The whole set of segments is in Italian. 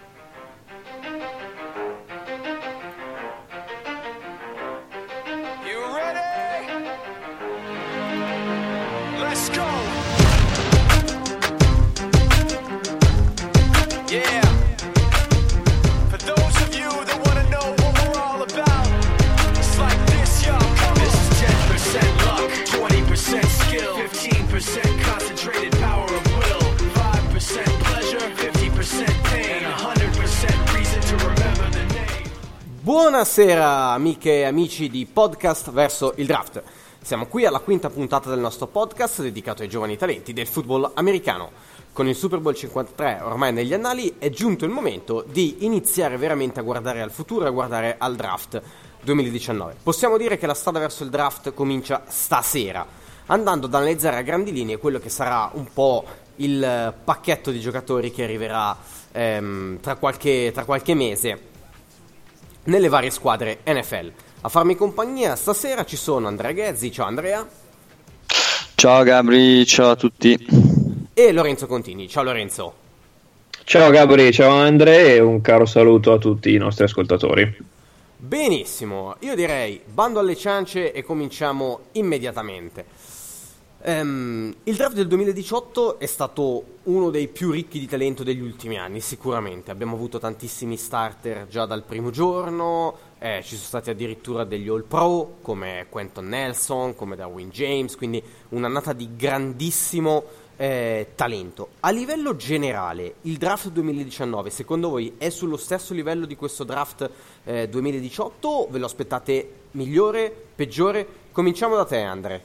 Buonasera amiche e amici di Podcast verso il Draft. Siamo qui alla quinta puntata del nostro podcast dedicato ai giovani talenti del football americano. Con il Super Bowl 53 ormai negli annali è giunto il momento di iniziare veramente a guardare al futuro e a guardare al draft 2019. Possiamo dire che la strada verso il draft comincia stasera, andando ad analizzare a grandi linee quello che sarà un po' il pacchetto di giocatori che arriverà tra qualche mese nelle varie squadre NFL. A farmi compagnia stasera ci sono Andrea Ghezzi. Ciao Andrea. Ciao Gabri, ciao a tutti. E Lorenzo Contini. Ciao Lorenzo. Ciao Gabri, ciao Andrea e un caro saluto a tutti i nostri ascoltatori. Benissimo, io direi bando alle ciance e cominciamo immediatamente. Il draft del 2018 è stato uno dei più ricchi di talento degli ultimi anni, sicuramente. Abbiamo avuto tantissimi starter già dal primo giorno, ci sono stati addirittura degli All Pro come Quentin Nelson, come Derwin James, quindi un'annata di grandissimo talento. A livello generale, il draft 2019 secondo voi è sullo stesso livello di questo draft 2018? Ve lo aspettate migliore, peggiore? Cominciamo da te, Andre.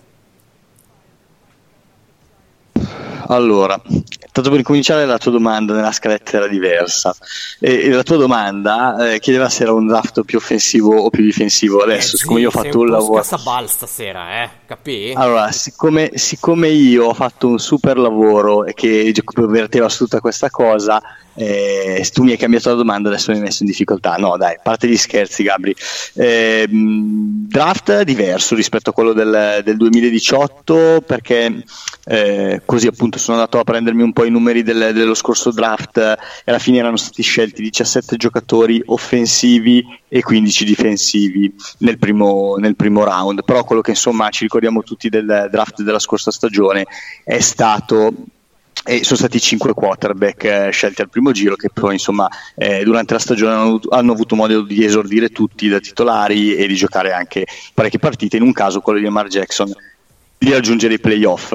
Allora, tanto per incominciare, la tua domanda nella scaletta era diversa e la tua domanda chiedeva se era un draft più offensivo o più difensivo. Adesso, siccome io ho fatto un lavoro stasera, capì? Allora, siccome io ho fatto un super lavoro e che verteva su tutta questa cosa, tu mi hai cambiato la domanda, adesso mi hai messo in difficoltà. No dai, a parte gli scherzi Gabri, draft diverso rispetto a quello del 2018 perché così appunto sono andato a prendermi un po' i numeri dello scorso draft e alla fine erano stati scelti 17 giocatori offensivi e 15 difensivi nel primo round, però quello che insomma ci ricordiamo tutti del draft della scorsa stagione è stato e sono stati 5 quarterback scelti al primo giro che poi insomma durante la stagione hanno avuto modo di esordire tutti da titolari e di giocare anche parecchie partite, in un caso quello di Lamar Jackson di raggiungere i playoff.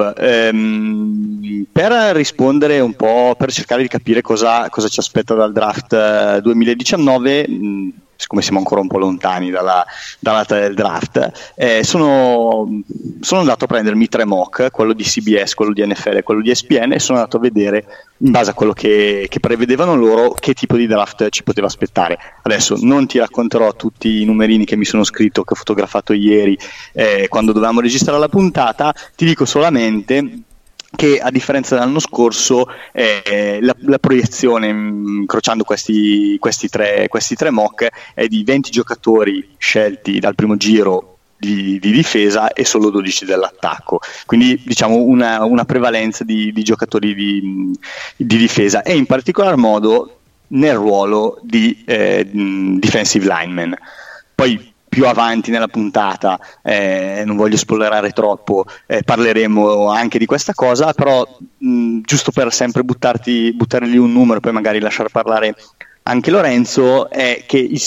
Per rispondere un po', per cercare di capire cosa ci aspetta dal draft 2019, siccome siamo ancora un po' lontani dalla data del draft, sono andato a prendermi 3 mock, quello di CBS, quello di NFL e quello di ESPN, e sono andato a vedere in base a quello che prevedevano loro che tipo di draft ci poteva aspettare. Adesso non ti racconterò tutti i numerini che mi sono scritto, che ho fotografato ieri quando dovevamo registrare la puntata, ti dico solamente che a differenza dell'anno scorso la proiezione, incrociando questi tre mock, è di 20 giocatori scelti dal primo giro di difesa e solo 12 dell'attacco, quindi diciamo una prevalenza di giocatori di difesa e in particolar modo nel ruolo di defensive lineman. Poi più avanti nella puntata, non voglio spoilerare troppo, parleremo anche di questa cosa, però giusto per sempre buttargli un numero e poi magari lasciar parlare anche Lorenzo, è che il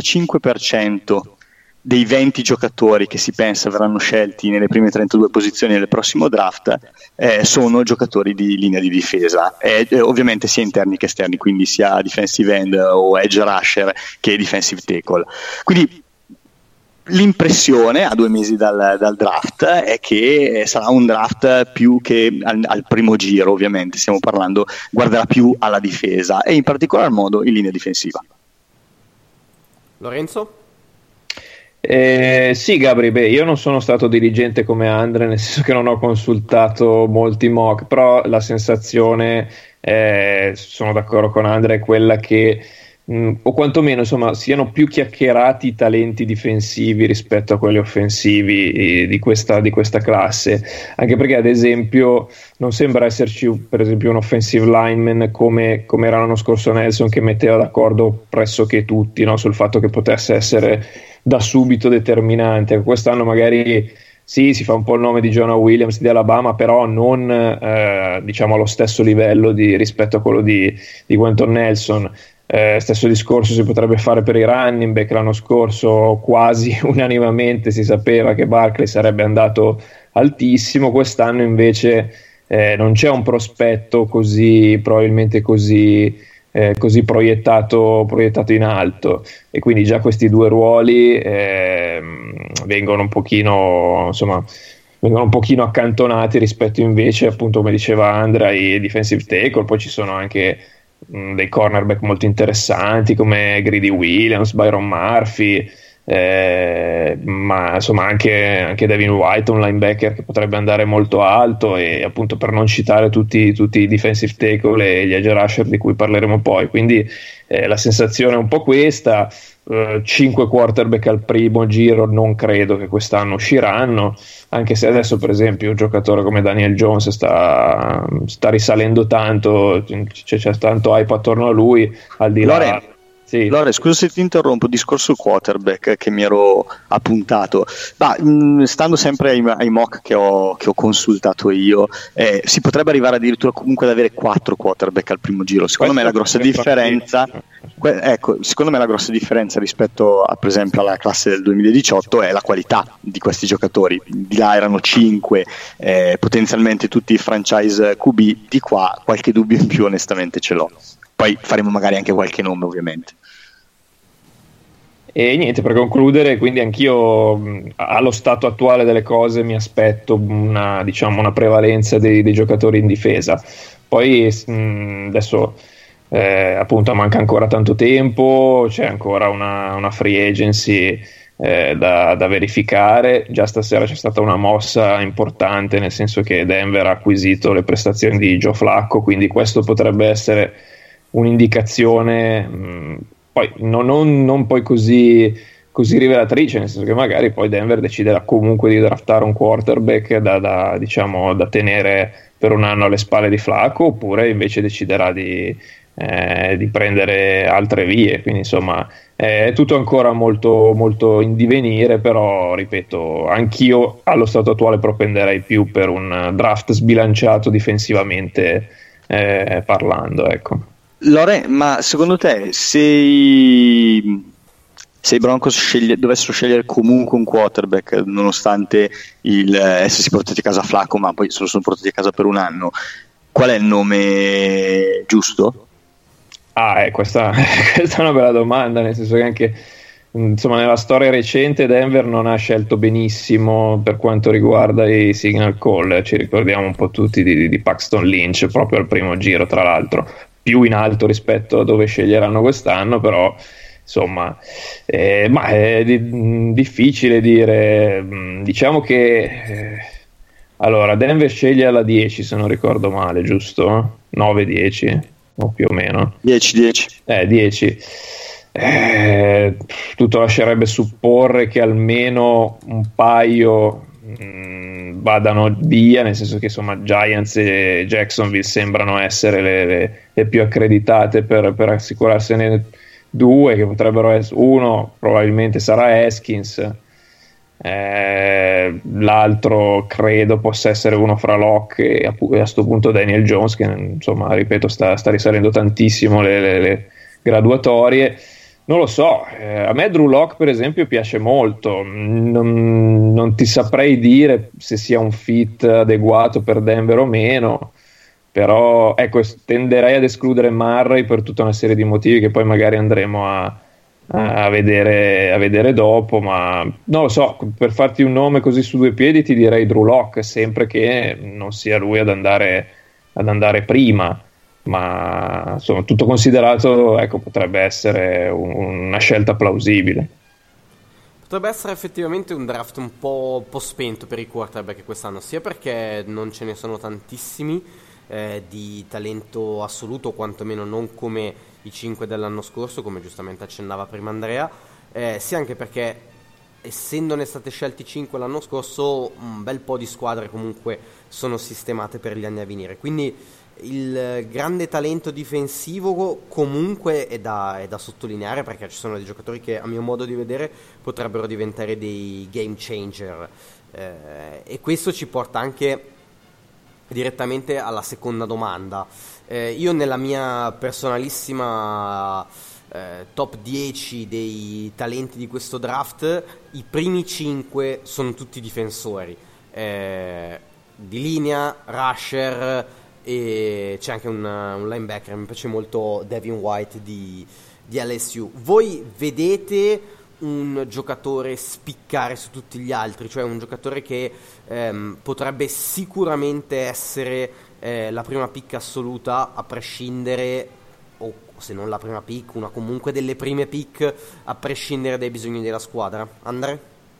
65% dei 20 giocatori che si pensa verranno scelti nelle prime 32 posizioni del prossimo draft sono giocatori di linea di difesa, ovviamente sia interni che esterni, quindi sia defensive end o edge rusher che defensive tackle. Quindi l'impressione a 2 mesi dal draft è che sarà un draft più che al primo giro, ovviamente stiamo parlando, guarderà più alla difesa e in particolar modo in linea difensiva. Lorenzo? Sì Gabri, io non sono stato diligente come Andre, nel senso che non ho consultato molti mock, però la sensazione, sono d'accordo con Andre, è quella che o quantomeno insomma siano più chiacchierati i talenti difensivi rispetto a quelli offensivi di questa classe, anche perché ad esempio non sembra esserci per esempio un offensive lineman come era l'anno scorso Nelson, che metteva d'accordo pressoché tutti, no? Sul fatto che potesse essere da subito determinante. Quest'anno magari sì, si fa un po' il nome di Jonah Williams di Alabama, però non diciamo allo stesso livello rispetto a quello di Quentin Nelson. Stesso discorso si potrebbe fare per i running back. L'anno scorso quasi unanimemente si sapeva che Barkley sarebbe andato altissimo, quest'anno invece non c'è un prospetto probabilmente così proiettato in alto, e quindi già questi due ruoli vengono un pochino accantonati rispetto invece, appunto come diceva Andrea, ai defensive tackle. Poi ci sono anche dei cornerback molto interessanti come Greedy Williams, Byron Murphy, ma insomma anche Devin White, un linebacker che potrebbe andare molto alto, e appunto per non citare tutti i defensive tackle e gli edge rusher di cui parleremo poi. Quindi la sensazione è un po' questa. 5 quarterback al primo giro non credo che quest'anno usciranno, anche se adesso per esempio un giocatore come Daniel Jones sta risalendo tanto, c'è tanto hype attorno a lui, al di là. Sì. Lore, scusa se ti interrompo, discorso quarterback che mi ero appuntato, stando sempre ai mock che ho consultato io, si potrebbe arrivare addirittura comunque ad avere 4 quarterback al primo giro. Secondo me la grossa differenza rispetto a, per esempio, alla classe del 2018 è la qualità di questi giocatori. Di là erano 5, potenzialmente tutti franchise QB, di qua qualche dubbio in più onestamente ce l'ho. Poi faremo magari anche qualche nome, ovviamente. E niente, per concludere, quindi anch'io allo stato attuale delle cose mi aspetto una prevalenza dei giocatori in difesa. Poi adesso appunto manca ancora tanto tempo, c'è ancora una free agency da verificare. Già stasera c'è stata una mossa importante, nel senso che Denver ha acquisito le prestazioni di Joe Flacco, quindi questo potrebbe essere un'indicazione poi non poi così rivelatrice, nel senso che magari poi Denver deciderà comunque di draftare un quarterback da tenere per un anno alle spalle di Flacco, oppure invece deciderà di prendere altre vie. Quindi insomma è tutto ancora molto, molto in divenire, però ripeto, anch'io allo stato attuale propenderei più per un draft sbilanciato difensivamente parlando, ecco. Lore, ma secondo te se i Broncos dovessero scegliere comunque un quarterback, nonostante essersi portati a casa Flacco, ma poi se lo sono portati a casa per un anno, qual è il nome giusto? Questa è una bella domanda, nel senso che anche insomma nella storia recente Denver non ha scelto benissimo per quanto riguarda i signal call. Ci ricordiamo un po' tutti di Paxton Lynch proprio al primo giro, tra l'altro più in alto rispetto a dove sceglieranno quest'anno, però insomma ma è difficile dire. Diciamo che allora Denver sceglie alla 10 se non ricordo male, giusto? 9-10 o più o meno 10. Tutto lascerebbe supporre che almeno un paio vadano via, nel senso che insomma Giants e Jacksonville sembrano essere le più accreditate per assicurarsene 2, che potrebbero essere, uno probabilmente sarà Haskins, l'altro credo possa essere uno fra Locke e a questo punto Daniel Jones, che insomma ripeto sta risalendo tantissimo le graduatorie. Non lo so, a me Drew Lock per esempio piace molto, non ti saprei dire se sia un fit adeguato per Denver o meno, però ecco, tenderei ad escludere Murray per tutta una serie di motivi che poi magari andremo a vedere dopo, ma non lo so, per farti un nome così su due piedi ti direi Drew Lock, sempre che non sia lui ad andare prima. Ma insomma, tutto considerato, ecco, potrebbe essere una scelta plausibile. Potrebbe essere effettivamente un draft un po' spento per i quarterback quest'anno, sia perché non ce ne sono tantissimi, di talento assoluto, o quantomeno non come i 5 dell'anno scorso, come giustamente accennava prima Andrea, sia anche perché, essendone state scelti 5 l'anno scorso, un bel po' di squadre comunque sono sistemate per gli anni a venire, quindi il grande talento difensivo comunque è da sottolineare, perché ci sono dei giocatori che a mio modo di vedere potrebbero diventare dei game changer, e questo ci porta anche direttamente alla seconda domanda. Io nella mia personalissima top 10 dei talenti di questo draft, i primi 5 sono tutti difensori, di linea, rusher, e c'è anche un linebacker. Mi piace molto Devin White di LSU. Voi vedete un giocatore spiccare su tutti gli altri, cioè un giocatore che potrebbe sicuramente essere la prima pick assoluta, a prescindere, o se non la prima pick, una comunque delle prime pick, a prescindere dai bisogni della squadra? Andre?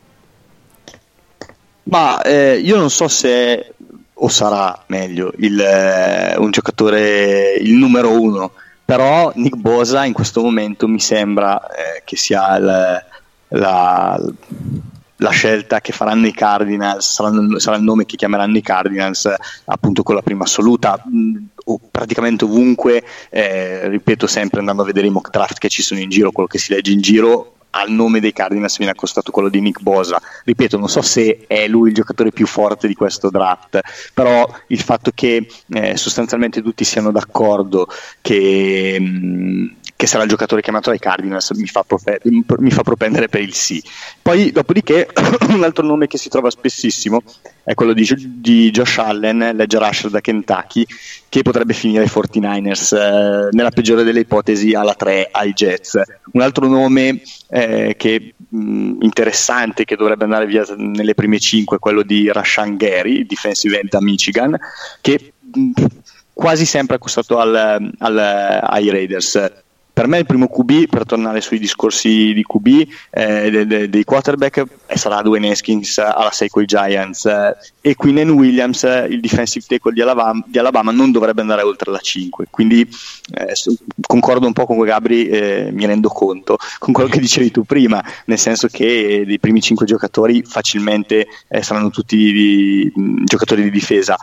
Ma io non so se o sarà meglio un giocatore il numero 1, però Nick Bosa in questo momento mi sembra che sia la scelta che faranno i Cardinals, sarà il nome che chiameranno i Cardinals appunto con la prima assoluta, o praticamente ovunque, ripeto sempre, andando a vedere i mock draft che ci sono in giro, quello che si legge in giro, al nome dei Cardinals viene accostato quello di Nick Bosa. Ripeto, non so se è lui il giocatore più forte di questo draft, però il fatto che sostanzialmente tutti siano d'accordo che sarà il giocatore chiamato dai Cardinals mi fa propendere per il sì. Poi dopodiché un altro nome che si trova spessissimo è quello di Josh Allen, l'edge rusher da Kentucky, che potrebbe finire ai 49ers, nella peggiore delle ipotesi alla 3 ai Jets. Un altro nome che interessante, che dovrebbe andare via nelle prime 5, è quello di Rashan Gary, defensive end da Michigan, che quasi sempre accostato ai Raiders. Per me il primo QB, per tornare sui discorsi di QB, dei quarterback, sarà Dwayne Haskins alla 6 con i Giants, e Quinnen Williams, il defensive tackle di Alabama, non dovrebbe andare oltre la 5. Quindi concordo un po' con Gabri, mi rendo conto, con quello che dicevi tu prima, nel senso che dei primi 5 giocatori facilmente saranno tutti giocatori di difesa.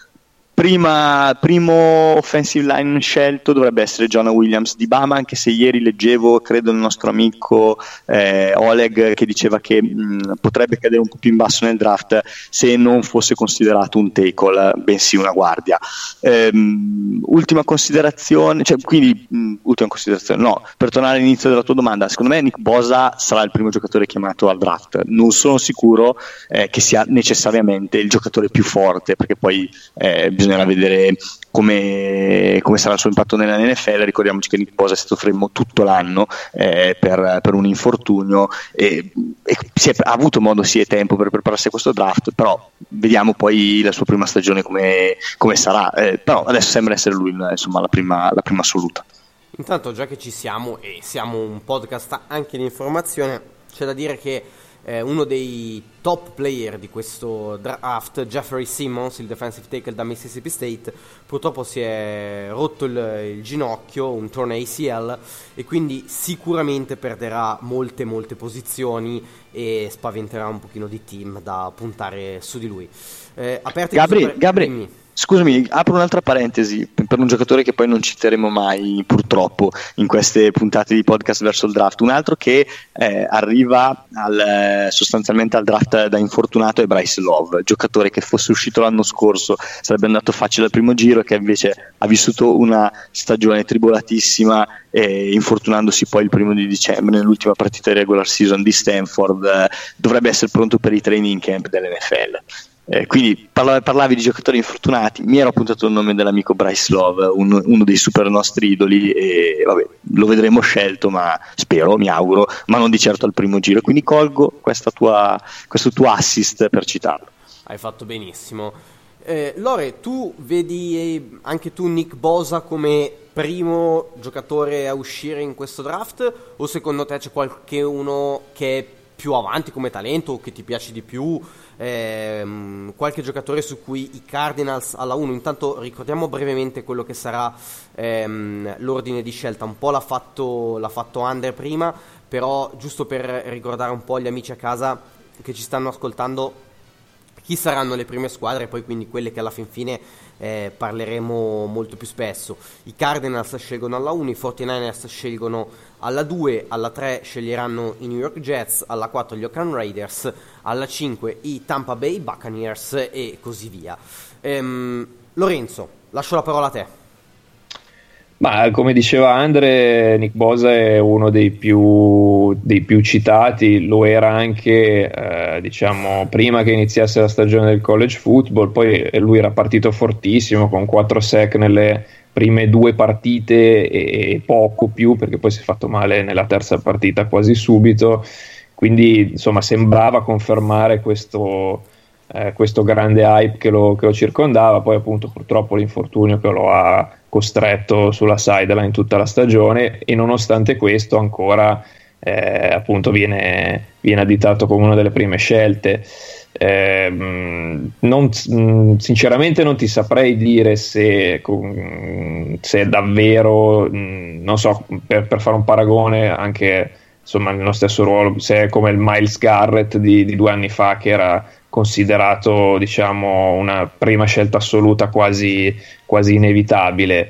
Primo offensive line scelto dovrebbe essere Jonah Williams di Bama, anche se ieri leggevo, credo, il nostro amico Oleg, che diceva che potrebbe cadere un po' più in basso nel draft se non fosse considerato un tackle, bensì una guardia. Ultima considerazione, per tornare all'inizio della tua domanda, secondo me Nick Bosa sarà il primo giocatore chiamato al draft. Non sono sicuro che sia necessariamente il giocatore più forte, perché poi bisognerà vedere come sarà il suo impatto nella NFL. Ricordiamoci che Nick Bosa è stato fermo tutto l'anno per un infortunio, e ha avuto modo e tempo per prepararsi a questo draft, però vediamo poi la sua prima stagione come sarà, però adesso sembra essere lui, insomma, la prima assoluta. Intanto, già che ci siamo e siamo un podcast anche di informazione, c'è da dire che uno dei top player di questo draft, Jeffrey Simmons, il defensive tackle da Mississippi State, purtroppo si è rotto il ginocchio, un torn ACL, e quindi sicuramente perderà molte posizioni e spaventerà un pochino di team da puntare su di lui. Gabri, scusami, apro un'altra parentesi per un giocatore che poi non citeremo mai, purtroppo, in queste puntate di podcast verso il draft. Un altro che arriva sostanzialmente al draft da infortunato è Bryce Love, giocatore che fosse uscito l'anno scorso sarebbe andato facile al primo giro, che invece ha vissuto una stagione tribolatissima, infortunandosi poi il 1 di dicembre nell'ultima partita di regular season di Stanford. Dovrebbe essere pronto per i training camp dell'NFL. Quindi parlavi di giocatori infortunati, mi ero appuntato il nome dell'amico Bryce Love, uno dei super nostri idoli, e vabbè, lo vedremo scelto, ma spero, mi auguro, ma non di certo al primo giro, quindi colgo questo tuo assist per citarlo. Hai fatto benissimo. Lore, tu vedi anche tu Nick Bosa come primo giocatore a uscire in questo draft, o secondo te c'è qualcuno che è più avanti come talento o che ti piace di più, qualche giocatore su cui i Cardinals alla 1. Intanto ricordiamo brevemente quello che sarà l'ordine di scelta. Un po' l'ha fatto Under prima, però giusto per ricordare un po' agli amici a casa che ci stanno ascoltando chi saranno le prime squadre, e poi quindi quelle che alla fin fine parleremo molto più spesso. I Cardinals scelgono alla 1, i 49ers scelgono alla 2, alla 3 sceglieranno i New York Jets, alla 4 gli Oakland Raiders, alla 5 i Tampa Bay Buccaneers e così via. Lorenzo, lascio la parola a te. Ma come diceva Andre, Nick Bosa è uno dei più citati, lo era anche diciamo prima che iniziasse la stagione del college football. Poi lui era partito fortissimo con 4 sack nelle prime 2 partite e poco più, perché poi si è fatto male nella terza partita quasi subito, quindi insomma sembrava confermare questo grande hype che lo circondava. Poi appunto purtroppo l'infortunio che lo ha costretto sulla sideline tutta la stagione, e nonostante questo ancora appunto viene additato come una delle prime scelte. Sinceramente non ti saprei dire se è davvero, non so, per fare un paragone anche insomma nello stesso ruolo, se è come il Myles Garrett di 2 anni fa, che era considerato diciamo una prima scelta assoluta quasi inevitabile.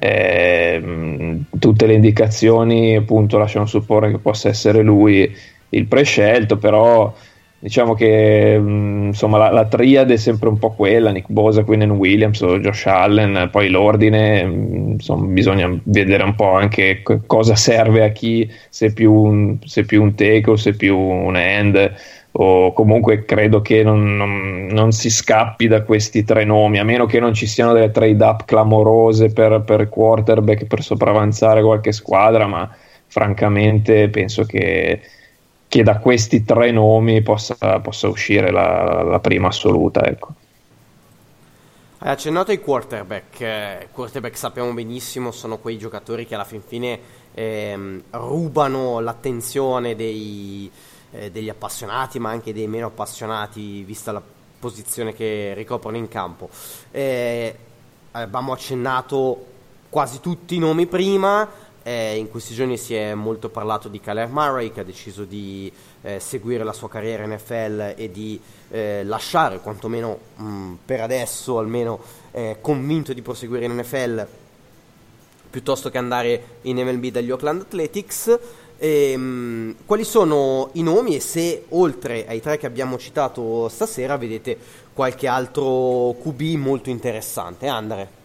Tutte le indicazioni appunto lasciano supporre che possa essere lui il prescelto, però diciamo che insomma la triade è sempre un po' quella: Nick Bosa, Quinnen Williams o Josh Allen. Poi l'ordine, insomma, bisogna vedere un po' anche cosa serve a chi, se più un take o se più un end, o comunque credo che non si scappi da questi 3 nomi, a meno che non ci siano delle trade up clamorose per quarterback per sopravanzare qualche squadra, ma francamente penso che da questi 3 nomi possa uscire la prima assoluta, ecco. Hai accennato ai quarterback. Quarterback sappiamo benissimo sono quei giocatori che alla fin fine rubano l'attenzione degli appassionati, ma anche dei meno appassionati, vista la posizione che ricoprono in campo. Abbiamo accennato quasi tutti i nomi prima. In questi giorni si è molto parlato di Kyler Murray, che ha deciso di seguire la sua carriera NFL e di lasciare, quantomeno per adesso almeno, convinto di proseguire in NFL piuttosto che andare in MLB dagli Oakland Athletics. Quali sono i nomi, e se oltre ai 3 che abbiamo citato stasera vedete qualche altro QB molto interessante? Andre?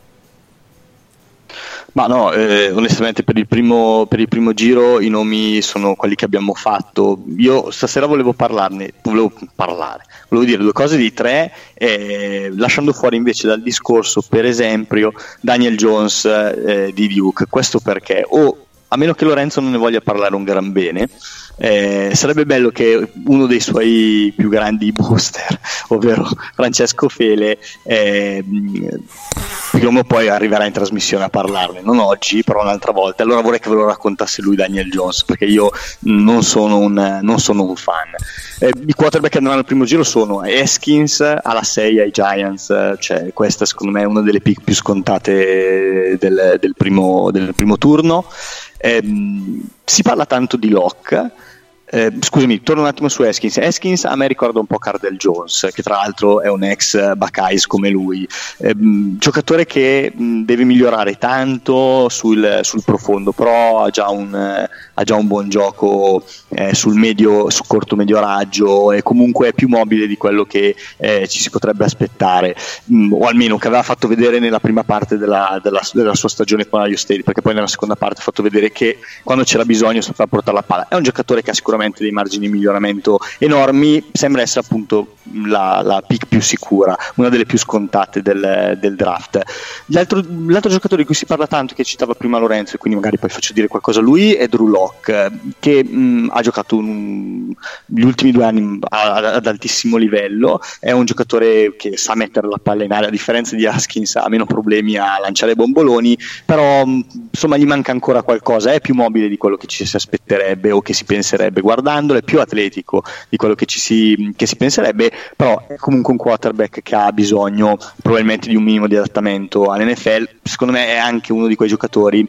Ma no, onestamente per il primo giro i nomi sono quelli che abbiamo fatto. Io stasera volevo dire 2 cose di 3, lasciando fuori invece dal discorso per esempio Daniel Jones di Duke. Questo perché, a meno che Lorenzo non ne voglia parlare un gran bene, sarebbe bello che uno dei suoi più grandi booster, ovvero Francesco Fele, prima o poi arriverà in trasmissione a parlarne, non oggi però un'altra volta. Allora vorrei che ve lo raccontasse lui, Daniel Jones, perché io non sono un fan. I quarterback che andranno al primo giro sono Haskins alla 6 ai Giants, cioè questa secondo me è una delle pick più scontate del primo turno. Si parla tanto di Locke. Scusami, torno un attimo su Haskins. A me ricorda un po' Cardell Jones, che tra l'altro è un ex Buckeyes come lui, giocatore che deve migliorare tanto sul profondo, però ha già un buon gioco sul corto medio raggio, e comunque è più mobile di quello che ci si potrebbe aspettare, o almeno che aveva fatto vedere nella prima parte della sua stagione con Ohio State, perché poi nella seconda parte ha fatto vedere che quando c'era bisogno sapeva portare la palla. È un giocatore che ha sicuramente dei margini di miglioramento enormi, sembra essere appunto la pick più sicura, una delle più scontate del draft. L'altro giocatore di cui si parla tanto, che citava prima Lorenzo, e quindi magari poi faccio dire qualcosa a lui, è Drew Lock, che ha giocato gli ultimi 2 anni ad altissimo livello. È un giocatore che sa mettere la palla in aria, a differenza di Haskins ha meno problemi a lanciare bomboloni, però insomma gli manca ancora qualcosa, è più mobile di quello che ci si aspetterebbe o che si penserebbe guardandolo, è più atletico di quello che si penserebbe, però è comunque un quarterback che ha bisogno probabilmente di un minimo di adattamento all'NFL. Secondo me è anche uno di quei giocatori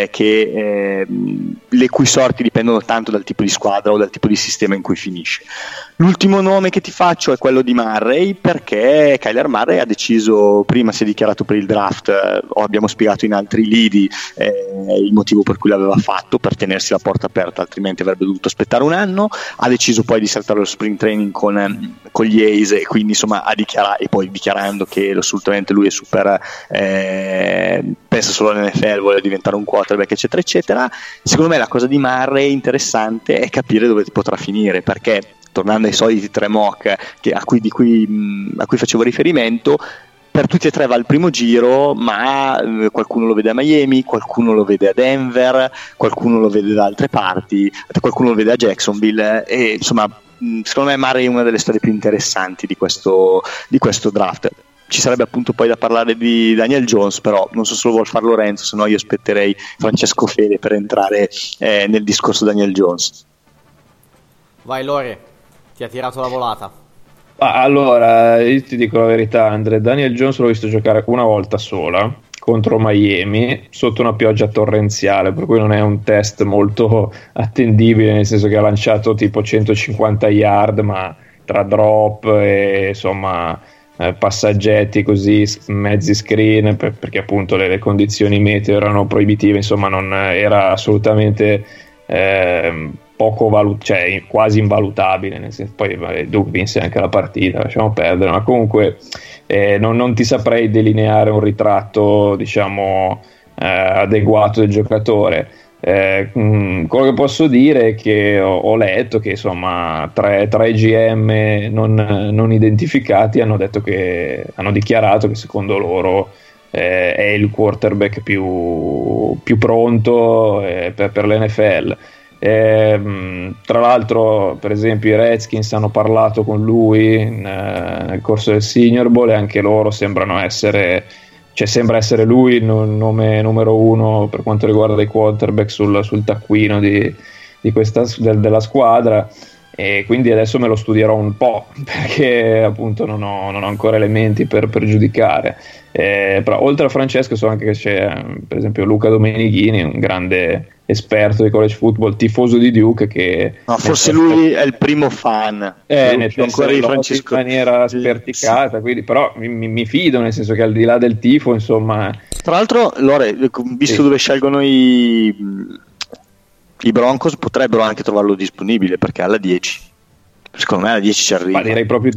le cui sorti dipendono tanto dal tipo di squadra o dal tipo di sistema in cui finisce. L'ultimo nome che ti faccio è quello di Murray, perché Kyler Murray ha deciso, prima si è dichiarato per il draft, abbiamo spiegato in altri lidi il motivo per cui l'aveva fatto, per tenersi la porta aperta, altrimenti avrebbe dovuto aspettare un anno. Ha deciso poi di saltare lo spring training con gli A's, e quindi insomma e poi dichiarando che assolutamente lui è super, pensa solo all'NFL, vuole diventare un quarterback, eccetera eccetera. Secondo me la cosa di Murray interessante è capire dove potrà finire, perché tornando ai soliti 3 mock a cui facevo riferimento, per tutti e 3 va al primo giro, ma qualcuno lo vede a Miami, qualcuno lo vede a Denver, qualcuno lo vede da altre parti, qualcuno lo vede a Jacksonville, e insomma secondo me Murray è una delle storie più interessanti di questo draft. Ci sarebbe appunto poi da parlare di Daniel Jones, però non so se lo vuol fare Lorenzo, se no io aspetterei Francesco Fede per entrare nel discorso Daniel Jones. Vai Lore, ti ha tirato la volata. Allora, io ti dico la verità, Andre, Daniel Jones l'ho visto giocare una volta sola contro Miami sotto una pioggia torrenziale, per cui non è un test molto attendibile, nel senso che ha lanciato tipo 150 yard, ma tra drop e insomma passaggetti così, mezzi screen, perché appunto le condizioni meteo erano proibitive, insomma non era assolutamente cioè quasi invalutabile, nel senso, poi Duke vinse anche la partita, lasciamo perdere, ma comunque non ti saprei delineare un ritratto diciamo adeguato del giocatore. Quello che posso dire è che ho letto che insomma tre GM non identificati hanno dichiarato che secondo loro è il quarterback più pronto per l'NFL. Tra l'altro, per esempio, i Redskins hanno parlato con lui nel corso del Senior Bowl, e anche loro sembra essere lui il nome numero 1 per quanto riguarda i quarterback sul taccuino della squadra, e quindi adesso me lo studierò un po', perché appunto non ho ancora elementi per giudicare. Però oltre a Francesco so anche che c'è per esempio Luca Domenichini, un grande esperto di college football, tifoso di Duke, che forse lui è il primo fan ancora di Francesco in maniera sperticata, sì. Quindi però mi fido, nel senso che al di là del tifo, insomma. Tra l'altro, Lore, visto sì, dove scelgono i Broncos, potrebbero anche trovarlo disponibile, perché alla 10 secondo me alla 10 ci arriva. Ma direi proprio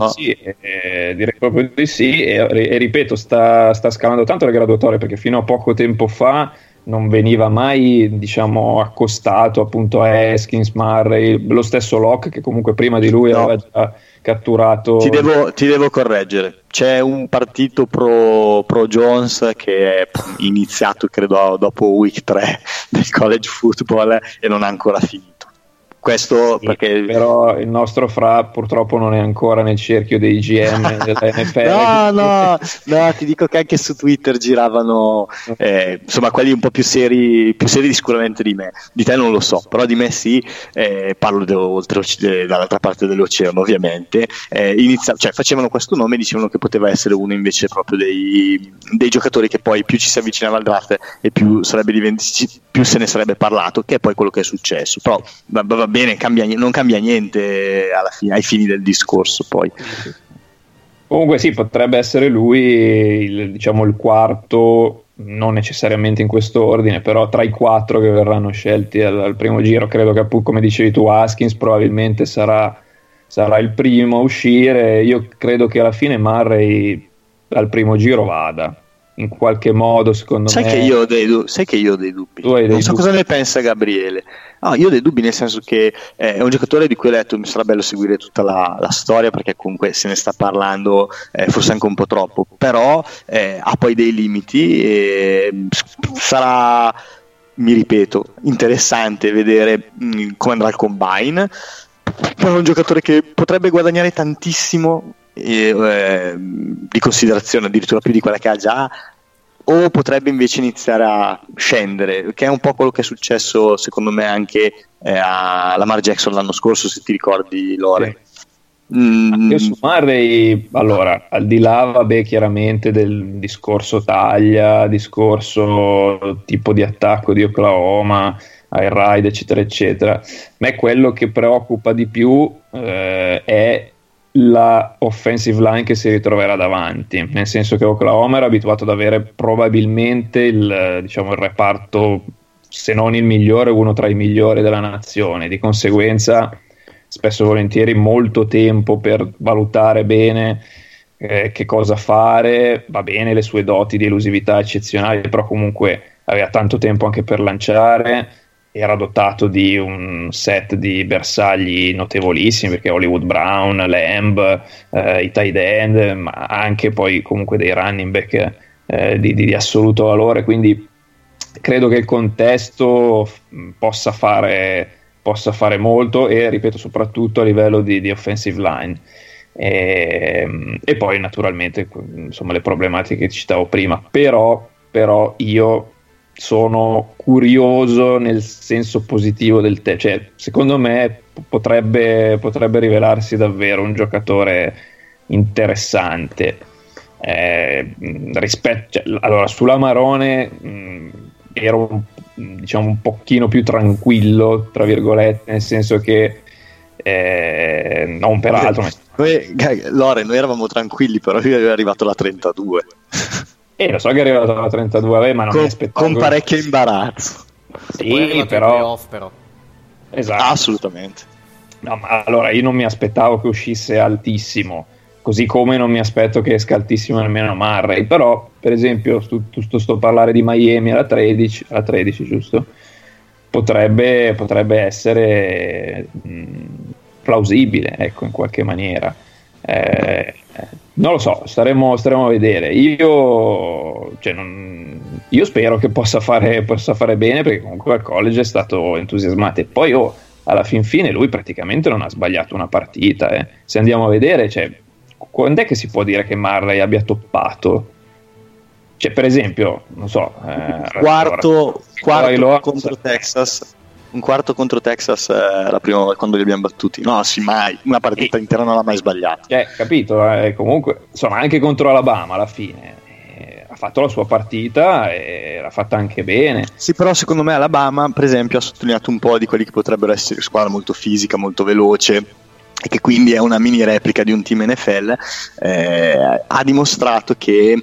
di sì, e ripeto, sta scalando tanto le graduatorie, perché fino a poco tempo fa non veniva mai diciamo accostato appunto a Haskins, Murray, lo stesso Locke, che comunque prima di lui aveva già catturato. Ti devo correggere, c'è un partito pro Jones che è iniziato credo dopo week 3 del college football e non ha ancora finito. Questo sì, perché però il nostro Fra purtroppo non è ancora nel cerchio dei GM dell'NFL. No, ti dico che anche su Twitter giravano insomma quelli un po' più seri sicuramente di me. Di te non lo so, però di me sì. Parlo dall'altra parte dell'oceano, ovviamente. Facevano questo nome e dicevano che poteva essere uno invece proprio dei giocatori che poi più ci si avvicinava al draft e più più se ne sarebbe parlato, che è poi quello che è successo. Però va bene, non cambia niente alla fine, ai fini del discorso poi. Comunque sì, potrebbe essere lui il quarto, non necessariamente in questo ordine, però tra i 4 che verranno scelti al primo giro. Credo che, come dicevi tu, Haskins probabilmente sarà il primo a uscire. Io credo che alla fine Murray al primo giro vada in qualche modo, secondo me. Sai che io ho dei dubbi. Non so cosa ne pensa Gabriele. Io ho dei dubbi, nel senso che è un giocatore di cui ho letto, mi sarà bello seguire tutta la storia, perché comunque se ne sta parlando forse anche un po' troppo, però ha poi dei limiti e sarà, mi ripeto, interessante vedere come andrà il combine. Però è un giocatore che potrebbe guadagnare tantissimo di considerazione, addirittura più di quella che ha già, o potrebbe invece iniziare a scendere, che è un po' quello che è successo secondo me anche a Lamar Jackson l'anno scorso, se ti ricordi, Lore. Io su Murray, allora, al di là, vabbè, chiaramente del discorso taglia, discorso tipo di attacco di Oklahoma, Air Raid, eccetera, eccetera, ma è quello che preoccupa di più è la offensive line che si ritroverà davanti, nel senso che Oklahoma era abituato ad avere probabilmente il reparto, se non il migliore, uno tra i migliori della nazione, di conseguenza spesso e volentieri molto tempo per valutare bene che cosa fare. Va bene le sue doti di elusività eccezionali, però comunque aveva tanto tempo anche per lanciare, era dotato di un set di bersagli notevolissimi, perché Hollywood Brown, Lamb, i tight end, ma anche poi comunque dei running back di assoluto valore, quindi credo che il contesto possa fare molto, e ripeto, soprattutto a livello di offensive line, e poi naturalmente insomma le problematiche che citavo prima, però io sono curioso nel senso positivo del cioè secondo me potrebbe rivelarsi davvero un giocatore interessante, allora sulla Marone ero un pochino più tranquillo, tra virgolette, nel senso che non peraltro Lore, noi eravamo tranquilli, però io ero arrivato alla 32. Lo so che è arrivato alla 32, ma non mi aspettavo con parecchio imbarazzo. Sì, però esatto, assolutamente. No, ma allora io non mi aspettavo che uscisse altissimo, così come non mi aspetto che esca altissimo nemmeno Murray, però per esempio sto parlare di Miami alla 13, giusto? Potrebbe essere plausibile, ecco, in qualche maniera. Non lo so, staremo a vedere. Io spero che possa fare bene, perché comunque al college è stato entusiasmante, e poi alla fin fine lui praticamente non ha sbagliato una partita, Se andiamo a vedere, quando è che si può dire che Murray abbia toppato? Per esempio, non so, quarto contro Texas. Un quarto contro Texas la prima volta quando li abbiamo battuti. No, sì, mai. Una partita intera non l'ha mai sbagliata. Capito? Comunque, insomma, anche contro Alabama alla fine ha fatto la sua partita e l'ha fatta anche bene. Sì, però secondo me Alabama, per esempio, ha sottolineato un po' di quelli che potrebbero essere squadra molto fisica, molto veloce, e che quindi è una mini replica di un team NFL. Ha dimostrato che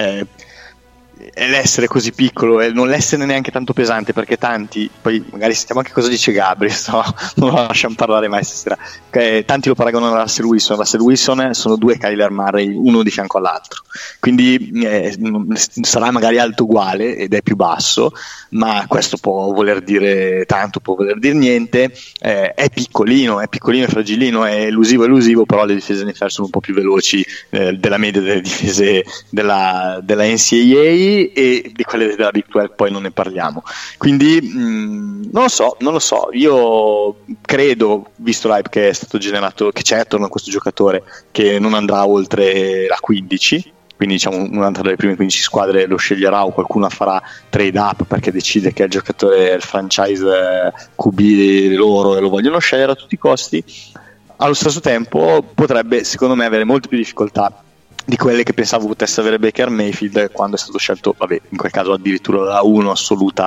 l'essere così piccolo e non l'essere neanche tanto pesante, perché tanti, poi magari sentiamo anche cosa dice Gabri, non lo lasciamo parlare mai stasera, tanti lo paragonano a Russell Wilson sono due Kyler Murray, uno di fianco all'altro, quindi sarà magari alto uguale ed è più basso, ma questo può voler dire tanto, può voler dire niente. È piccolino, è fragilino, è elusivo, però le difese NFL sono un po' più veloci della media delle difese della NCAA, e di quelle della Big 12 poi non ne parliamo, quindi non lo so, io credo, visto l'hype che è stato generato, che c'è attorno a questo giocatore, che non andrà oltre la 15, quindi un'altra delle prime 15 squadre lo sceglierà, o qualcuno farà trade up perché decide che il giocatore è il franchise QB loro e lo vogliono scegliere a tutti i costi. Allo stesso tempo potrebbe, secondo me, avere molte più difficoltà di quelle che pensavo potesse avere Baker Mayfield quando è stato scelto, in quel caso addirittura la 1 assoluta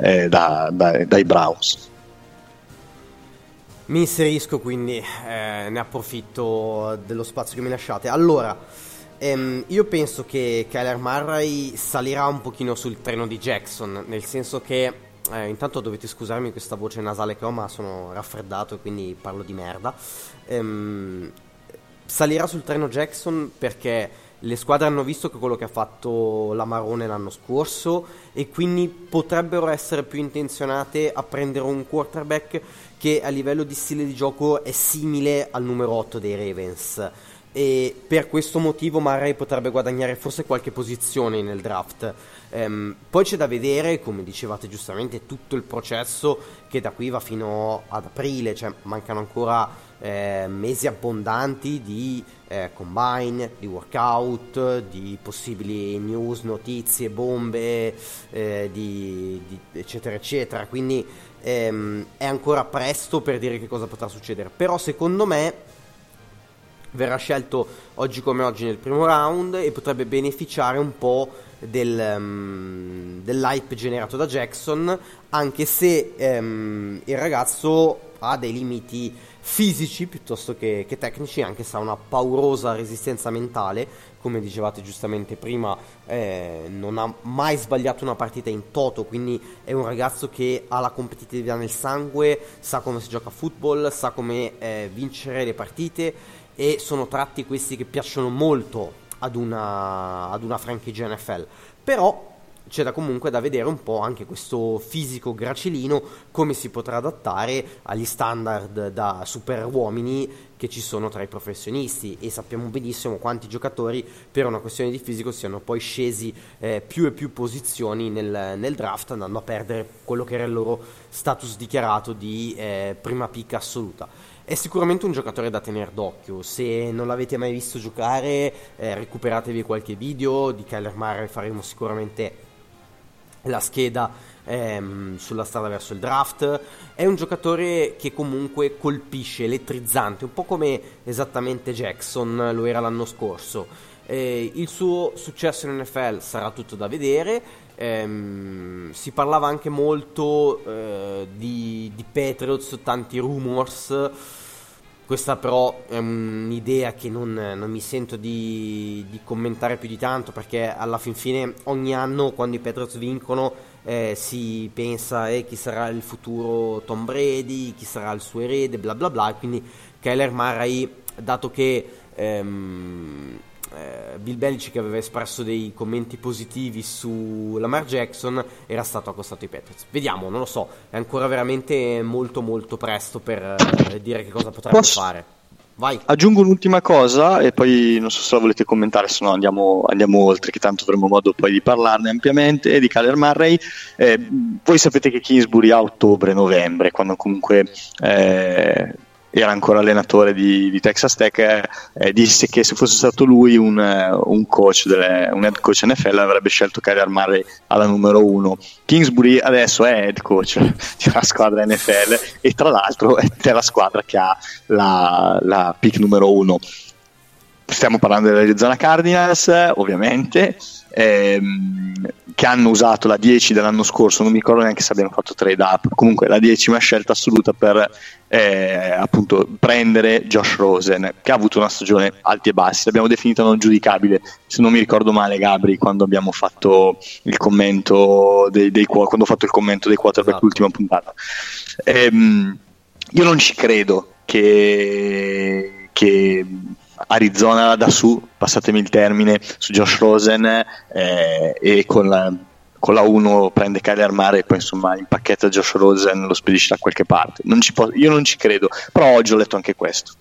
dai Browns. Mi inserisco, quindi ne approfitto dello spazio che mi lasciate. Allora, io penso che Kyler Murray salirà un pochino sul treno di Jackson, nel senso che intanto dovete scusarmi questa voce nasale che ho, ma sono raffreddato e quindi parlo di merda. Salirà sul treno Jackson perché le squadre hanno visto che quello che ha fatto la Marone l'anno scorso, e quindi potrebbero essere più intenzionate a prendere un quarterback che a livello di stile di gioco è simile al numero 8 dei Ravens. e per questo motivo Murray potrebbe guadagnare forse qualche posizione nel draft. Poi c'è da vedere, come dicevate giustamente, tutto il processo che da qui va fino ad aprile, cioè mancano ancora mesi abbondanti di combine, di workout, di possibili news, notizie, bombe, eccetera eccetera, quindi è ancora presto per dire che cosa potrà succedere, però secondo me verrà scelto oggi come oggi nel primo round e potrebbe beneficiare un po' dell'hype generato da Jackson, anche se il ragazzo ha dei limiti fisici piuttosto che tecnici, anche se ha una paurosa resistenza mentale, come dicevate giustamente prima. Non ha mai sbagliato una partita in toto, quindi è un ragazzo che ha la competitività nel sangue, sa come si gioca a football, sa come vincere le partite, e sono tratti questi che piacciono molto ad una franchigia NFL. Però c'è comunque da vedere un po' anche questo fisico gracilino, come si potrà adattare agli standard da super uomini che ci sono tra i professionisti, e sappiamo benissimo quanti giocatori per una questione di fisico siano poi scesi più e più posizioni nel draft, andando a perdere quello che era il loro status dichiarato di prima pick assoluta. È sicuramente un giocatore da tenere d'occhio. Se non l'avete mai visto giocare, recuperatevi qualche video di Kyler Murray, faremo sicuramente la scheda sulla strada verso il draft. È un giocatore che comunque colpisce, elettrizzante, un po' come esattamente Jackson lo era l'anno scorso. Il suo successo in NFL sarà tutto da vedere. Si parlava anche molto di Patriots, tanti rumors. Questa però è un'idea che non mi sento di commentare più di tanto, perché alla fin fine ogni anno quando i Patriots vincono si pensa chi sarà il futuro Tom Brady, chi sarà il suo erede, bla bla bla. Quindi Kyler Murray, dato che Bill Belichick aveva espresso dei commenti positivi su Lamar Jackson, era stato accostato ai Patriots. Vediamo, non lo so, è ancora veramente molto molto presto per dire che cosa potrebbe fare. Vai. Aggiungo un'ultima cosa e poi non so se la volete commentare, se no andiamo oltre, che tanto avremo modo poi di parlarne ampiamente di Kyler Murray. Voi sapete che Kingsbury a ottobre-novembre, quando comunque era ancora allenatore di Texas Tech, disse che se fosse stato lui un head coach NFL avrebbe scelto Kyler Murray alla numero 1. Kingsbury adesso è head coach di una squadra NFL e tra l'altro è la squadra che ha la pick numero 1. Stiamo parlando dell'Arizona Cardinals, ovviamente, che hanno usato la 10 dell'anno scorso, non mi ricordo neanche se abbiano fatto trade up, comunque la 10ª scelta assoluta per appunto prendere Josh Rosen, che ha avuto una stagione alti e bassi. L'abbiamo definita non giudicabile, se non mi ricordo male, Gabri, quando abbiamo fatto il commento quando ho fatto il commento dei quarterback, esatto, l'ultima puntata. Io non ci credo che Arizona da su, passatemi il termine, su Josh Rosen e con la 1 prende Kyler Murray e poi insomma impacchetta Josh Rosen, lo spedisce da qualche parte. Io non ci credo, però oggi ho letto anche questo.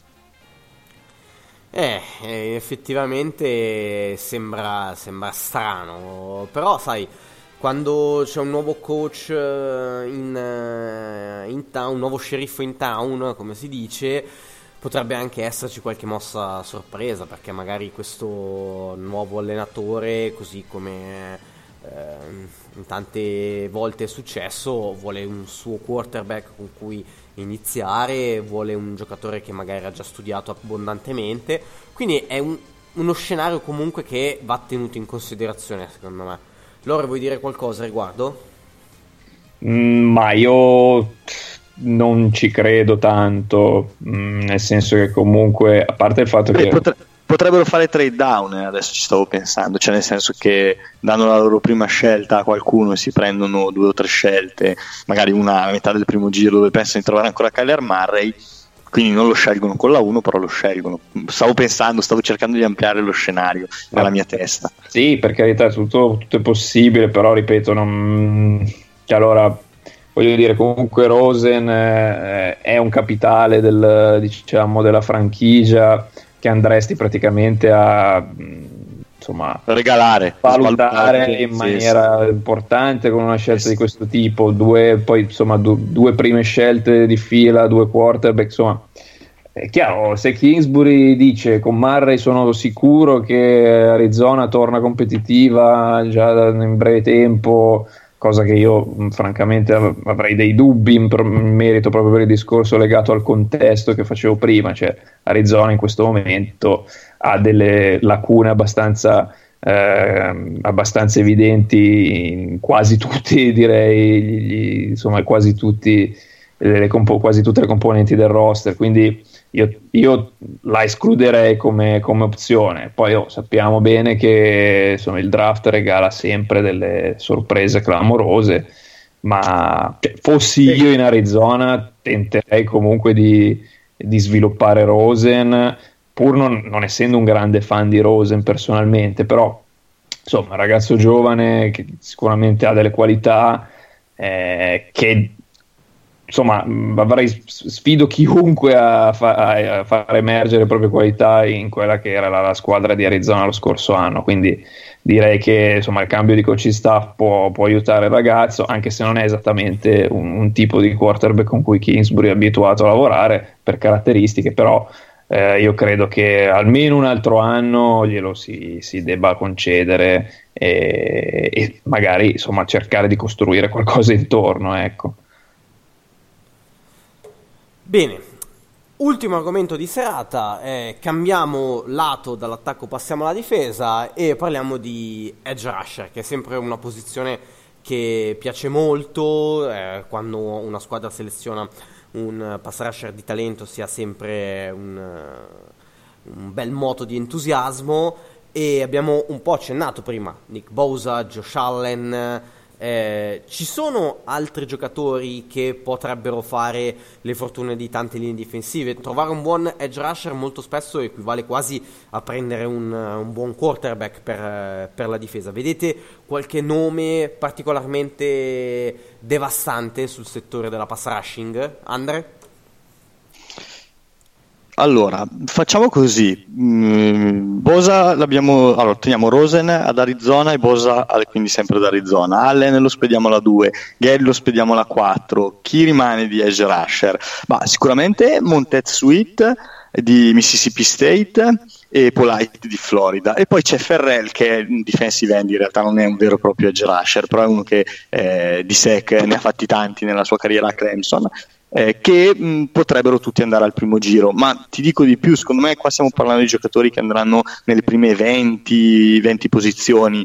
Effettivamente sembra strano, però sai, quando c'è un nuovo coach in town, un nuovo sceriffo in town, come si dice, potrebbe anche esserci qualche mossa sorpresa, perché magari questo nuovo allenatore, così come in tante volte è successo, vuole un suo quarterback con cui iniziare, vuole un giocatore che magari ha già studiato abbondantemente, quindi è uno scenario comunque che va tenuto in considerazione, secondo me. Lore, vuoi dire qualcosa a riguardo? Ma io non ci credo tanto, nel senso che comunque, a parte il fatto che potrebbero fare trade down, adesso ci stavo pensando, cioè nel senso che danno la loro prima scelta a qualcuno e si prendono 2 o 3 scelte, magari una a metà del primo giro dove pensano di trovare ancora Kyler Murray, quindi non lo scelgono con la 1, però lo scelgono. Stavo cercando di ampliare lo scenario nella mia testa. Sì, per carità, tutto è possibile, però ripeto, che allora voglio dire, comunque Rosen è un capitale della franchigia, che andresti praticamente a insomma regalare, valutare in maniera importante con una scelta di questo tipo, due prime scelte di fila, due quarterback, insomma. È chiaro, se Kingsbury dice con Murray sono sicuro che Arizona torna competitiva già in breve tempo, cosa che io francamente avrei dei dubbi in merito proprio per il discorso legato al contesto che facevo prima, cioè Arizona in questo momento ha delle lacune abbastanza evidenti in quasi tutti, direi, insomma quasi tutte le componenti del roster, quindi io la escluderei come opzione. Poi sappiamo bene che insomma, il draft regala sempre delle sorprese clamorose, ma fossi io in Arizona tenterei comunque di sviluppare Rosen, pur non essendo un grande fan di Rosen personalmente, però insomma ragazzo giovane che sicuramente ha delle qualità, che insomma sfido chiunque a far emergere le proprie qualità in quella che era la squadra di Arizona lo scorso anno, quindi direi che insomma il cambio di coaching staff può aiutare il ragazzo, anche se non è esattamente un tipo di quarterback con cui Kingsbury è abituato a lavorare per caratteristiche, però io credo che almeno un altro anno glielo si debba concedere e magari insomma cercare di costruire qualcosa intorno, ecco. Bene, ultimo argomento di serata, cambiamo lato dall'attacco, passiamo alla difesa e parliamo di edge rusher, che è sempre una posizione che piace molto, quando una squadra seleziona un pass rusher di talento si ha sempre un bel moto di entusiasmo, e abbiamo un po' accennato prima Nick Bosa, Josh Allen. Ci sono altri giocatori che potrebbero fare le fortune di tante linee difensive. Trovare un buon edge rusher molto spesso equivale quasi a prendere un buon quarterback per la difesa. Vedete qualche nome particolarmente devastante sul settore della pass rushing, Andre? Allora, facciamo così. Bosa allora, teniamo Rosen ad Arizona e Bosa quindi sempre ad Arizona. Allen lo spediamo alla 2, Gary lo spediamo alla 4. Chi rimane di edge rusher? Sicuramente Montez Sweat di Mississippi State e Polite di Florida, e poi c'è Ferrell che è un defensive end, in realtà non è un vero e proprio edge rusher, però è uno che di sec ne ha fatti tanti nella sua carriera a Clemson, che potrebbero tutti andare al primo giro. Ma ti dico di più, secondo me qua stiamo parlando di giocatori che andranno nelle prime 20 posizioni.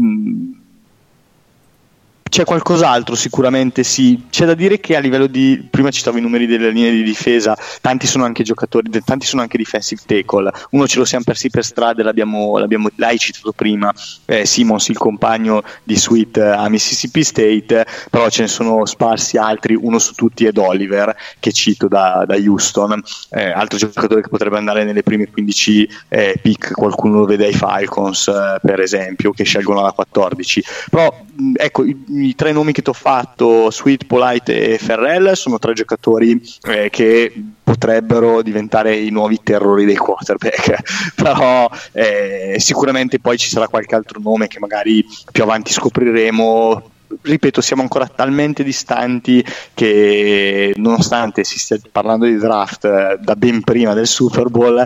C'è qualcos'altro? Sicuramente sì. C'è da dire che a livello di, prima citavo i numeri delle linee di difesa, tanti sono anche giocatori, tanti sono anche defensive tackle. Uno ce lo siamo persi per strada, l'hai citato prima, Simmons, il compagno di Sweat a Mississippi State, però ce ne sono sparsi altri, uno su tutti è Oliver, che cito da Houston, altro giocatore che potrebbe andare nelle prime 15 pick, qualcuno lo vede ai Falcons per esempio, che scelgono la 14. Però ecco, i tre nomi che ti ho fatto, Sweat, Polite e Ferrell, sono tre giocatori che potrebbero diventare i nuovi terrori dei quarterback. Però sicuramente poi ci sarà qualche altro nome che magari più avanti scopriremo. Ripeto, siamo ancora talmente distanti che, nonostante si stia parlando di draft da ben prima del Super Bowl,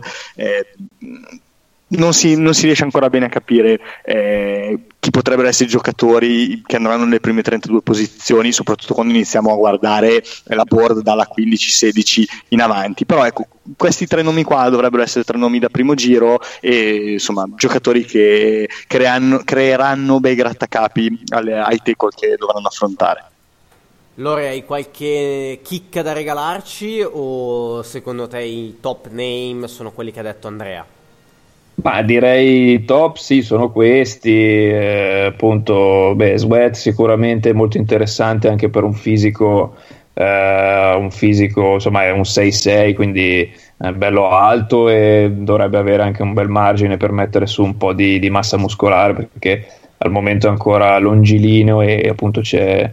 non si riesce ancora bene a capire chi potrebbero essere i giocatori che andranno nelle prime 32 posizioni, soprattutto quando iniziamo a guardare la board dalla 15-16 in avanti. Però ecco, questi tre nomi qua dovrebbero essere tre nomi da primo giro, e insomma giocatori che creeranno bei grattacapi ai tackle che dovranno affrontare. Lore, hai qualche chicca da regalarci, o secondo te i top name sono quelli che ha detto Andrea? Ma direi top sì, sono questi, appunto, Sweat sicuramente molto interessante anche per un fisico insomma è un 6'6", quindi è bello alto e dovrebbe avere anche un bel margine per mettere su un po' di massa muscolare, perché al momento è ancora longilineo e appunto c'è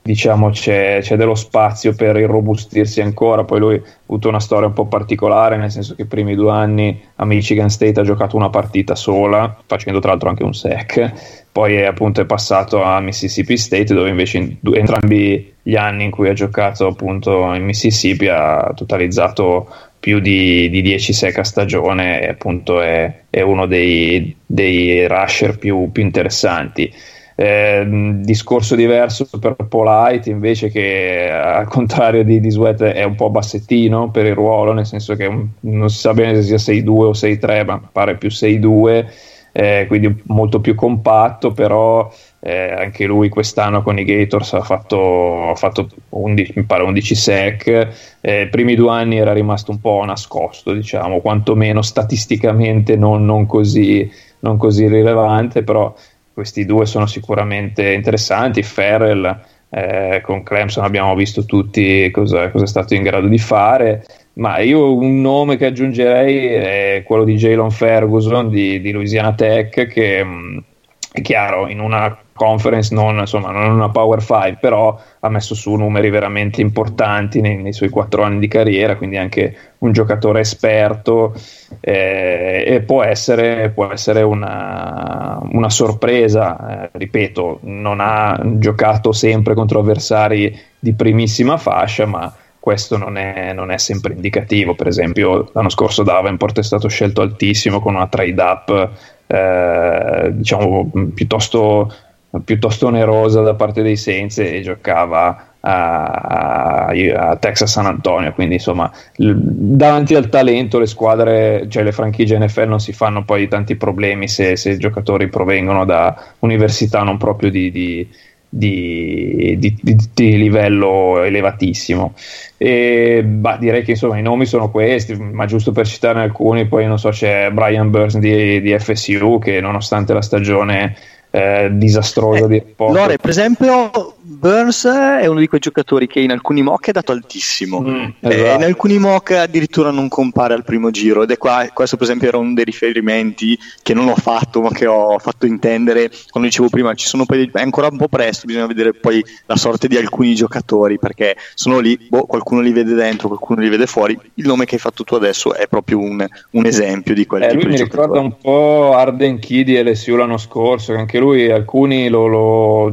diciamo c'è dello spazio per irrobustirsi ancora. Poi lui ha avuto una storia un po' particolare, nel senso che i primi 2 anni a Michigan State ha giocato una partita sola, facendo tra l'altro anche un sack, poi è passato a Mississippi State, dove invece entrambi gli anni in cui ha giocato appunto in Mississippi ha totalizzato più di 10 sack a stagione, e appunto è uno dei rusher più interessanti. Discorso diverso per Polite invece, che al contrario di Sweat è un po' bassettino per il ruolo, nel senso che non si sa bene se sia 6'2 o 6'3, ma pare più 6'2, quindi molto più compatto, però anche lui quest'anno con i Gators ha fatto 11, mi pare 11 sack. I primi 2 anni era rimasto un po' nascosto, diciamo, quantomeno statisticamente non così rilevante, però questi 2 sono sicuramente interessanti. Ferrell con Clemson abbiamo visto tutti cosa è stato in grado di fare, ma io un nome che aggiungerei è quello di Jalen Ferguson di Louisiana Tech, che è chiaro, in una conference non una Power 5, però ha messo su numeri veramente importanti nei suoi 4 anni di carriera, quindi anche un giocatore esperto, e può essere una sorpresa. Ripeto, non ha giocato sempre contro avversari di primissima fascia, ma questo non è sempre indicativo. Per esempio l'anno scorso Davenport è stato scelto altissimo con una trade up diciamo piuttosto onerosa da parte dei Saints, e giocava a Texas San Antonio, quindi insomma davanti al talento le squadre, cioè le franchigie NFL non si fanno poi tanti problemi se i giocatori provengono da università non proprio di livello elevatissimo. E direi che insomma i nomi sono questi, ma giusto per citarne alcuni, poi non so, c'è Brian Burns di FSU, che nonostante la stagione disastrosa di poco. Lore, per esempio, Burns è uno di quei giocatori che in alcuni mock è dato altissimo, esatto. In alcuni mock addirittura non compare al primo giro, ed è questo per esempio era uno dei riferimenti che non ho fatto, ma che ho fatto intendere quando dicevo prima ci sono poi, è ancora un po' presto, bisogna vedere poi la sorte di alcuni giocatori, perché sono lì, qualcuno li vede dentro, qualcuno li vede fuori. Il nome che hai fatto tu adesso è proprio un esempio di quel tipo lui di giocatore. Ricorda un po' Arden Key di LSU l'anno scorso, che anche lui, alcuni lo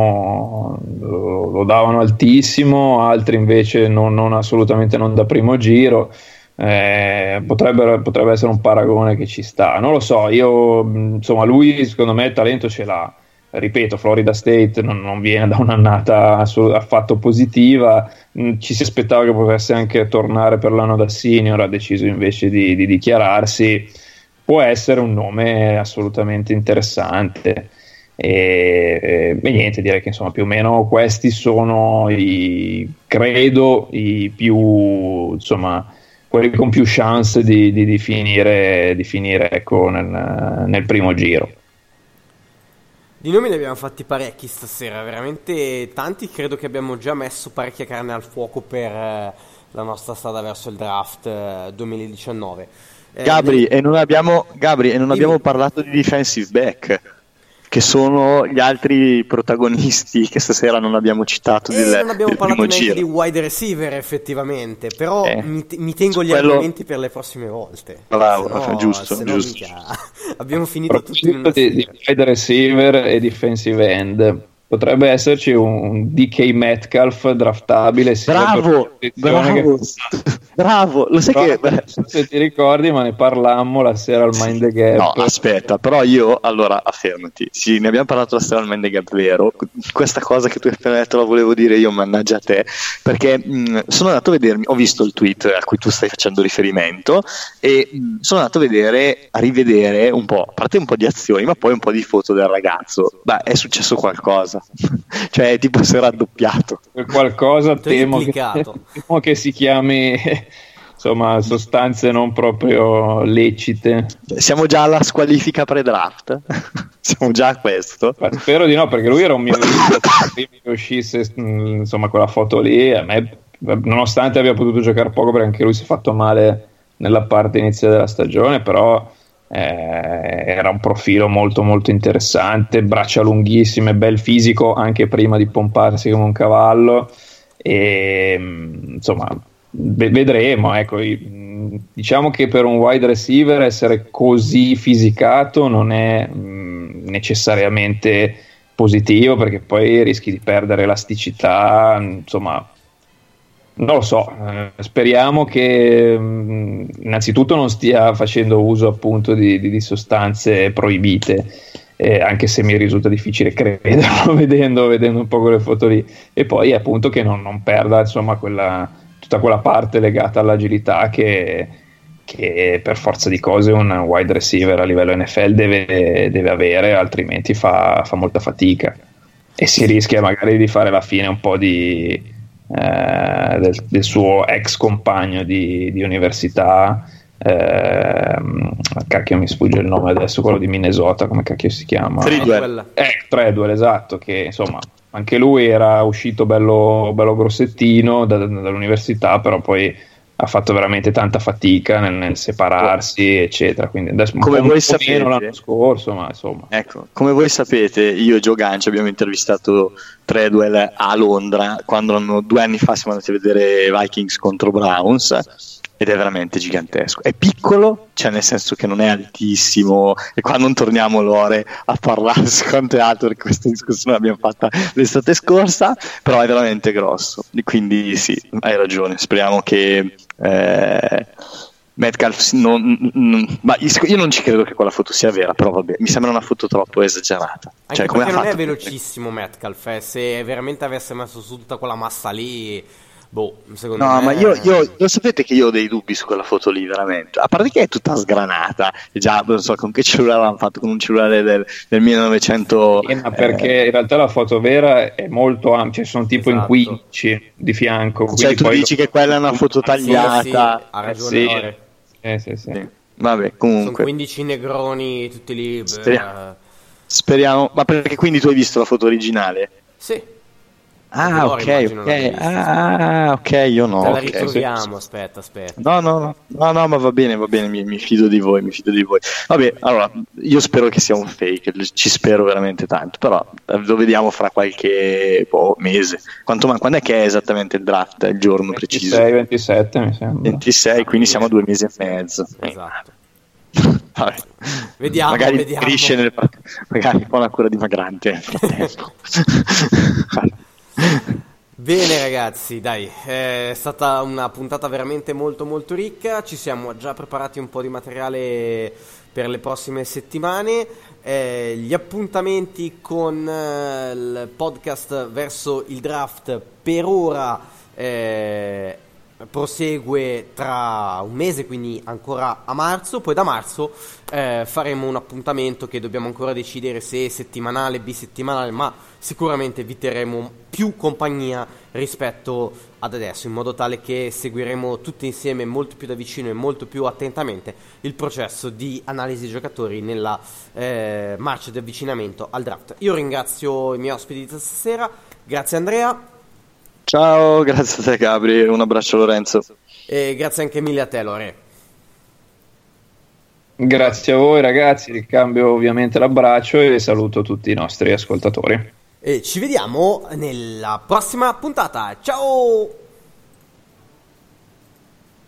davano altissimo, altri invece non assolutamente non da primo giro. Potrebbe essere un paragone che ci sta, non lo so. Io insomma, lui secondo me il talento ce l'ha. Ripeto, Florida State non viene da un'annata affatto positiva, ci si aspettava che potesse anche tornare per l'anno da senior, ha deciso invece di dichiararsi. Può essere un nome assolutamente interessante. E niente, direi che insomma più o meno questi sono credo i più, insomma, quelli con più chance di finire ecco nel primo giro. Di nomi ne abbiamo fatti parecchi stasera, veramente tanti. Credo che abbiamo già messo parecchia carne al fuoco per la nostra strada verso il draft 2019. Gabri, e non abbiamo parlato di defensive back, che sono gli altri protagonisti che stasera non abbiamo citato non abbiamo parlato neanche giro. di wide receiver effettivamente, però mi tengo gli argomenti per le prossime volte. Bravo, giusto. Abbiamo finito tutti in una di wide receiver e defensive end. Potrebbe esserci un DK Metcalf draftabile. Bravo, lo sai che se ti ricordi, ma ne parlammo la sera al Mind the Gap. No, aspetta, però io allora affermati. Sì, ne abbiamo parlato la sera al Mind the Gap, vero? Questa cosa che tu hai appena detto la volevo dire io, mannaggia a te, perché sono andato a vedermi, ho visto il tweet a cui tu stai facendo riferimento e sono andato a rivedere un po', a parte un po' di azioni, ma poi un po' di foto del ragazzo. Beh, è successo qualcosa. Cioè tipo si è raddoppiato qualcosa, temo che si chiami insomma sostanze non proprio lecite. Siamo già alla squalifica pre-draft. Siamo già a questo. Spero di no, perché lui era un mio prima che uscisse insomma quella foto lì. A me, nonostante abbia potuto giocare poco, perché anche lui si è fatto male nella parte iniziale della stagione, però era un profilo molto molto interessante, braccia lunghissime, bel fisico anche prima di pomparsi come un cavallo, e insomma vedremo, ecco. Diciamo che per un wide receiver essere così fisicato non è necessariamente positivo, perché poi rischi di perdere elasticità, insomma non lo so. Speriamo che innanzitutto non stia facendo uso appunto di sostanze proibite, anche se mi risulta difficile crederlo vedendo un po' quelle foto lì, e poi appunto che non perda insomma tutta quella parte legata all'agilità che per forza di cose un wide receiver a livello NFL deve avere, altrimenti fa molta fatica e si rischia magari di fare la fine un po' del suo ex compagno di università, cacchio mi sfugge il nome adesso, quello di Minnesota, come cacchio si chiama? Treadwell, esatto, che insomma anche lui era uscito bello grossettino dall'università, però poi ha fatto veramente tanta fatica nel separarsi, eccetera. Quindi adesso come voi sapete, meno l'anno scorso, ma insomma. Ecco, come voi sapete, io e Joe Ganci abbiamo intervistato Treadwell a Londra quando 2 anni fa siamo andati a vedere Vikings contro Browns, ed è veramente gigantesco. È piccolo, cioè nel senso che non è altissimo, e qua non torniamo Lore a parlare con teatro, perché questa discussione l'abbiamo fatta l'estate scorsa, però è veramente grosso, quindi sì, hai ragione. Speriamo che Metcalf ma io non ci credo che quella foto sia vera, però vabbè, mi sembra una foto troppo esagerata, anche perché non è velocissimo Metcalf, se veramente avesse messo su tutta quella massa lì, secondo me... No, ma io sapete che io ho dei dubbi su quella foto lì, veramente. A parte che è tutta sgranata, e già non so con che cellulare l'hanno fatto, con un cellulare del 1900. Ma perché in realtà la foto vera è molto ampia, sono tipo in 15 di fianco. Cioè tu dici che quella è una foto tagliata? Sì, ha ragione. Sì. Vabbè, comunque. Sono 15 negroni tutti lì. Speriamo. Ma perché quindi tu hai visto la foto originale? Sì. Ok, io no. Te la ritroviamo, aspetta. No, ma va bene, mi fido di voi. Vabbè, allora, io spero che sia un fake, ci spero veramente tanto, però lo vediamo fra qualche mese. Quando è che è esattamente il draft, il giorno 26, preciso? 27 mi sembra. 26, quindi siamo a 2 mesi e mezzo. Esatto. Vabbè. Vediamo. Magari fa una cura dimagrante nel frattempo. Bene ragazzi, dai, è stata una puntata veramente molto molto ricca, ci siamo già preparati un po' di materiale per le prossime settimane, gli appuntamenti con il podcast verso il draft per ora prosegue tra un mese, quindi ancora a marzo. Poi da marzo faremo un appuntamento che dobbiamo ancora decidere se settimanale, bisettimanale, ma sicuramente vi terremo più compagnia rispetto ad adesso, in modo tale che seguiremo tutti insieme molto più da vicino e molto più attentamente il processo di analisi giocatori nella marcia di avvicinamento al draft. Io ringrazio i miei ospiti di stasera, grazie Andrea. Ciao, grazie a te Gabri, un abbraccio Lorenzo. E grazie anche mille a te Lore. Grazie a voi ragazzi, ricambio ovviamente l'abbraccio e saluto tutti i nostri ascoltatori. E ci vediamo nella prossima puntata, ciao!